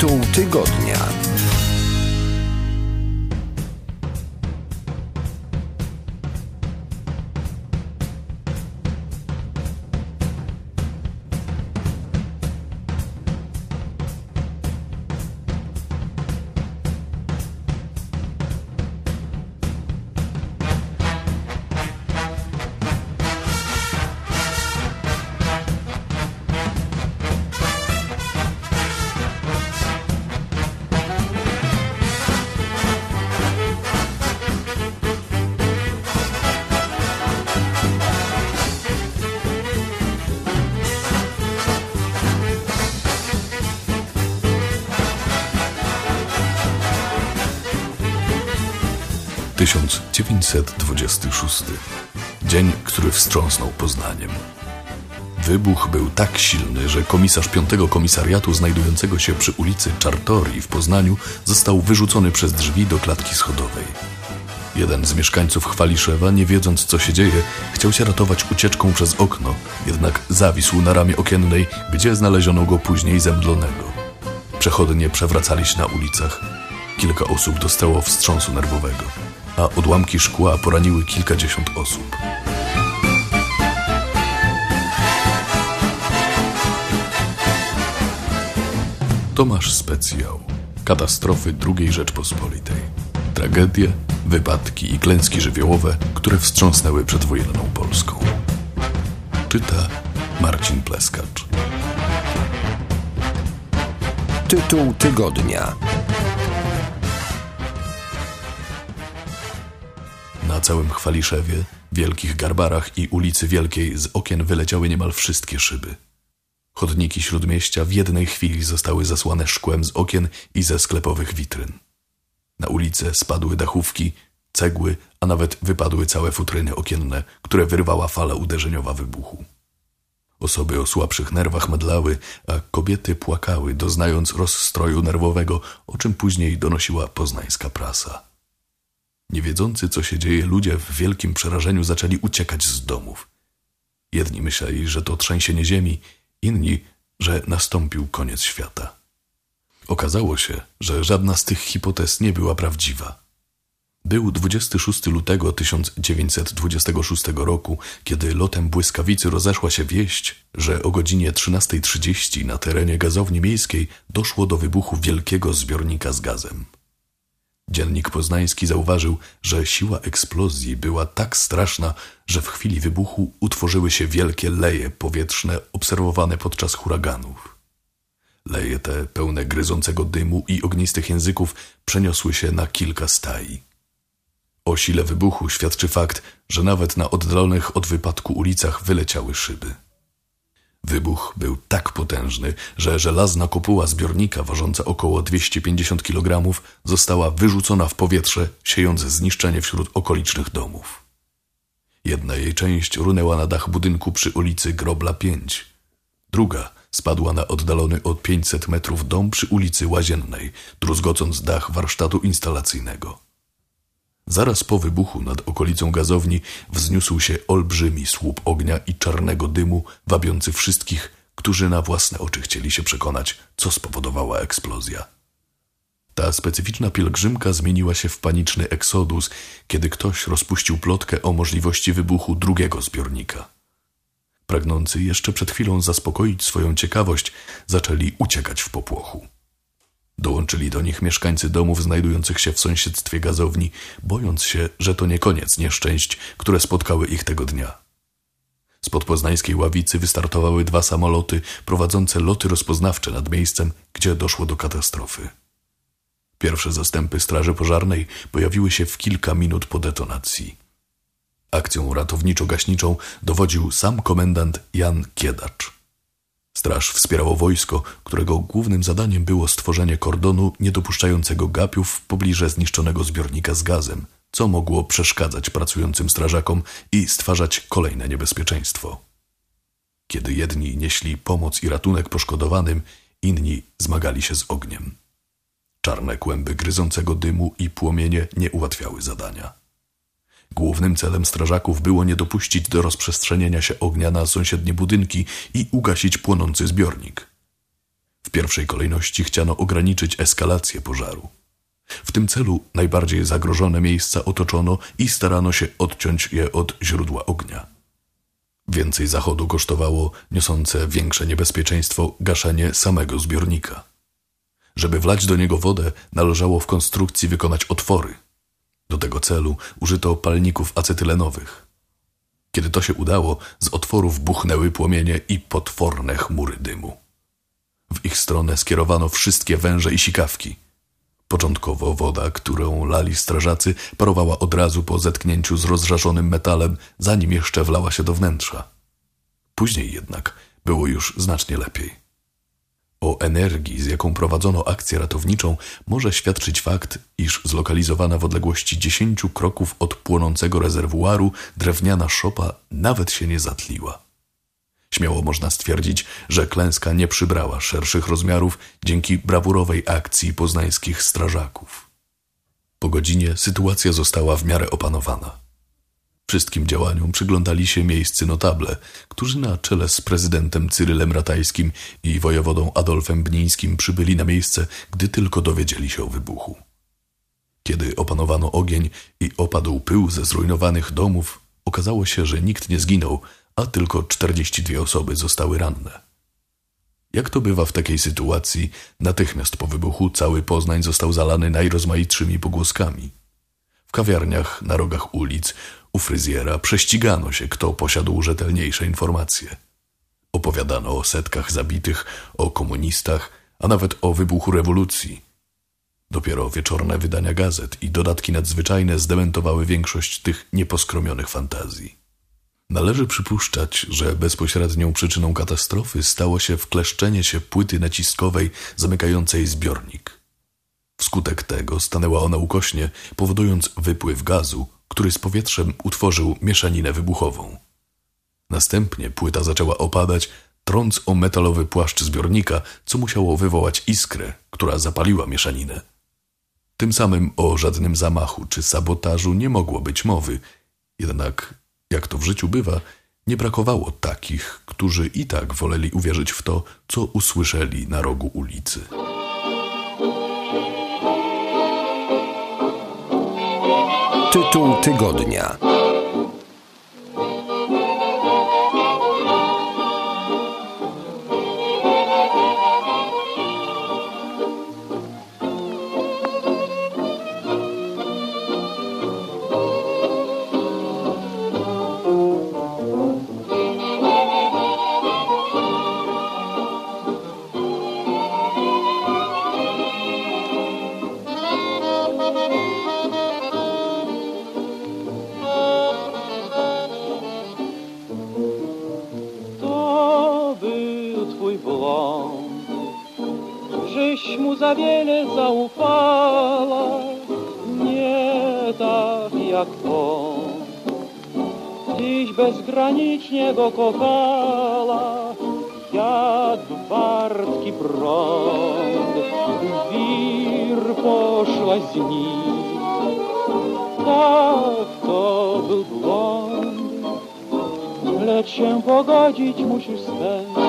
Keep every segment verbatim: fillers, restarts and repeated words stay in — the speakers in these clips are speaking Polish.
Tytuł tygodnia. tysiąc dziewięćset dwudziesty szósty. Dzień, który wstrząsnął Poznaniem. Wybuch był tak silny, że komisarz piątego komisariatu znajdującego się przy ulicy Czartorii w Poznaniu został wyrzucony przez drzwi do klatki schodowej. Jeden z mieszkańców Chwaliszewa, nie wiedząc co się dzieje, chciał się ratować ucieczką przez okno, jednak zawisł na ramie okiennej, gdzie znaleziono go później zemdlonego. Przechodnie przewracali się na ulicach. Kilka osób dostało wstrząsu nerwowego, a odłamki szkła poraniły kilkadziesiąt osób. Tomasz Specjał. Katastrofy drugiej Rzeczpospolitej. Tragedie, wypadki i klęski żywiołowe, które wstrząsnęły przedwojenną Polską. Czyta Marcin Pleskacz. Tytuł tygodnia. Na całym Chwaliszewie, Wielkich Garbarach i ulicy Wielkiej z okien wyleciały niemal wszystkie szyby. Chodniki śródmieścia w jednej chwili zostały zasłane szkłem z okien i ze sklepowych witryn. Na ulicę spadły dachówki, cegły, a nawet wypadły całe futryny okienne, które wyrwała fala uderzeniowa wybuchu. Osoby o słabszych nerwach mdlały, a kobiety płakały, doznając rozstroju nerwowego, o czym później donosiła poznańska prasa. Niewiedzący, co się dzieje, ludzie w wielkim przerażeniu zaczęli uciekać z domów. Jedni myśleli, że to trzęsienie ziemi, inni, że nastąpił koniec świata. Okazało się, że żadna z tych hipotez nie była prawdziwa. Był dwudziestego szóstego lutego tysiąc dziewięćset dwudziestego szóstego roku, kiedy lotem błyskawicy rozeszła się wieść, że o godzinie trzynasta trzydzieści na terenie gazowni miejskiej doszło do wybuchu wielkiego zbiornika z gazem. Dziennik Poznański zauważył, że siła eksplozji była tak straszna, że w chwili wybuchu utworzyły się wielkie leje powietrzne obserwowane podczas huraganów. Leje te, pełne gryzącego dymu i ognistych języków, przeniosły się na kilka stai. O sile wybuchu świadczy fakt, że nawet na oddalonych od wypadku ulicach wyleciały szyby. Wybuch był tak potężny, że żelazna kopuła zbiornika ważąca około dwieście pięćdziesiąt kilogramów została wyrzucona w powietrze, siejąc zniszczenie wśród okolicznych domów. Jedna jej część runęła na dach budynku przy ulicy Grobla pięć. Druga spadła na oddalony od pięćset metrów dom przy ulicy Łaziennej, druzgocąc dach warsztatu instalacyjnego. Zaraz po wybuchu nad okolicą gazowni wzniósł się olbrzymi słup ognia i czarnego dymu, wabiący wszystkich, którzy na własne oczy chcieli się przekonać, co spowodowała eksplozja. Ta specyficzna pielgrzymka zmieniła się w paniczny eksodus, kiedy ktoś rozpuścił plotkę o możliwości wybuchu drugiego zbiornika. Pragnący jeszcze przed chwilą zaspokoić swoją ciekawość, zaczęli uciekać w popłochu. Dołączyli do nich mieszkańcy domów znajdujących się w sąsiedztwie gazowni, bojąc się, że to nie koniec nieszczęść, które spotkały ich tego dnia. Spod poznańskiej Ławicy wystartowały dwa samoloty prowadzące loty rozpoznawcze nad miejscem, gdzie doszło do katastrofy. Pierwsze zastępy straży pożarnej pojawiły się w kilka minut po detonacji. Akcją ratowniczo-gaśniczą dowodził sam komendant Jan Kiedacz. Straż wspierało wojsko, którego głównym zadaniem było stworzenie kordonu niedopuszczającego gapiów w pobliże zniszczonego zbiornika z gazem, co mogło przeszkadzać pracującym strażakom i stwarzać kolejne niebezpieczeństwo. Kiedy jedni nieśli pomoc i ratunek poszkodowanym, inni zmagali się z ogniem. Czarne kłęby gryzącego dymu i płomienie nie ułatwiały zadania. Głównym celem strażaków było nie dopuścić do rozprzestrzenienia się ognia na sąsiednie budynki i ugasić płonący zbiornik. W W pierwszej kolejności chciano ograniczyć eskalację pożaru. W tym celu najbardziej zagrożone miejsca otoczono i starano się odciąć je od źródła ognia. Więcej zachodu kosztowało niosące większe niebezpieczeństwo gaszenie samego zbiornika. Żeby wlać do niego wodę, należało w konstrukcji wykonać otwory. Do tego celu użyto palników acetylenowych. Kiedy to się udało, z otworów buchnęły płomienie i potworne chmury dymu. W ich stronę skierowano wszystkie węże i sikawki. Początkowo woda, którą lali strażacy, parowała od razu po zetknięciu z rozżarzonym metalem, zanim jeszcze wlała się do wnętrza. Później jednak było już znacznie lepiej. O energii, z jaką prowadzono akcję ratowniczą, może świadczyć fakt, iż zlokalizowana w odległości dziesięciu kroków od płonącego rezerwuaru drewniana szopa nawet się nie zatliła. Śmiało można stwierdzić, że klęska nie przybrała szerszych rozmiarów dzięki brawurowej akcji poznańskich strażaków. Po godzinie sytuacja została w miarę opanowana. Wszystkim działaniom przyglądali się miejscy notable, którzy na czele z prezydentem Cyrylem Ratajskim i wojewodą Adolfem Bnińskim przybyli na miejsce, gdy tylko dowiedzieli się o wybuchu. Kiedy opanowano ogień i opadł pył ze zrujnowanych domów, okazało się, że nikt nie zginął, a tylko czterdzieści dwie osoby zostały ranne. Jak to bywa w takiej sytuacji, natychmiast po wybuchu cały Poznań został zalany najrozmaitszymi pogłoskami. W kawiarniach, na rogach ulic, u fryzjera prześcigano się, kto posiadł rzetelniejsze informacje. Opowiadano o setkach zabitych, o komunistach, a nawet o wybuchu rewolucji. Dopiero wieczorne wydania gazet i dodatki nadzwyczajne zdementowały większość tych nieposkromionych fantazji. Należy przypuszczać, że bezpośrednią przyczyną katastrofy stało się wkleszczenie się płyty naciskowej zamykającej zbiornik. Wskutek tego stanęła ona ukośnie, powodując wypływ gazu, który z powietrzem utworzył mieszaninę wybuchową. Następnie płyta zaczęła opadać, trąc o metalowy płaszcz zbiornika, co musiało wywołać iskrę, która zapaliła mieszaninę. Tym samym o żadnym zamachu czy sabotażu nie mogło być mowy, jednak, jak to w życiu bywa, nie brakowało takich, którzy i tak woleli uwierzyć w to, co usłyszeli na rogu ulicy. Tytuł tygodnia. Żeś mu za wiele zaufała, nie tak jak on. Dziś bezgranicznie go kochała, jak wartki prąd. W wir poszłaś z nim, tak to był błąd, lecz się pogodzić musisz z tym.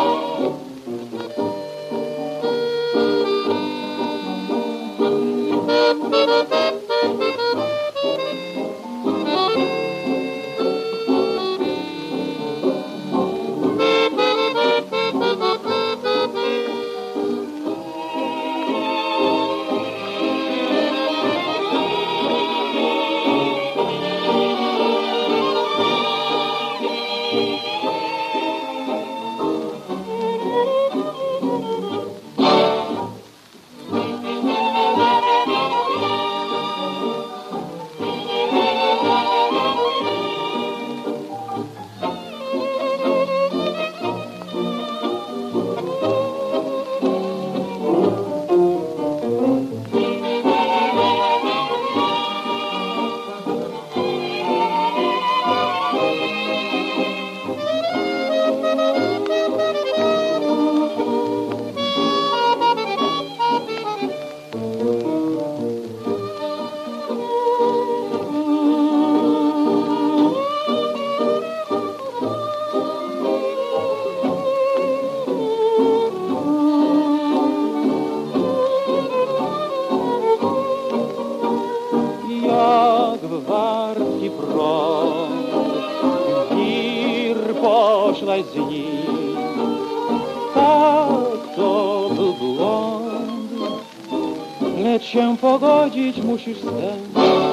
poszłaś z nim. Tak, to był błąd, lecz się pogodzić musisz z tym.